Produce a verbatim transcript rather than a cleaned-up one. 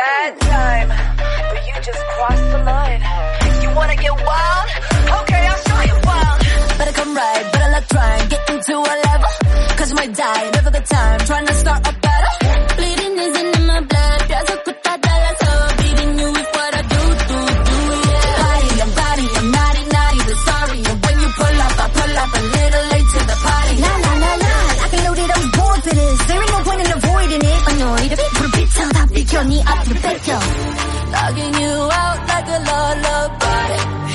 bad time, but you just crossed the line. You wanna get wild? Okay, I'll show you wild. Better come right, better luck trying, get into a level. Cause you might die, never the time, trying to start a battle. Bleeding isn't in my blood, there's a good thought that I saw. Beating you is what I do, do, do, yeah. Body, I'm body, I'm naughty, naughty, but sorry. And when you pull up, I pull up a little late to the party. La la la la, I can know that I was born for this. There ain't no point in avoiding it. Annoyed, 불을 비춰다 비켜, 네 앞으로 뺏겨. Knocking you out like a lullaby.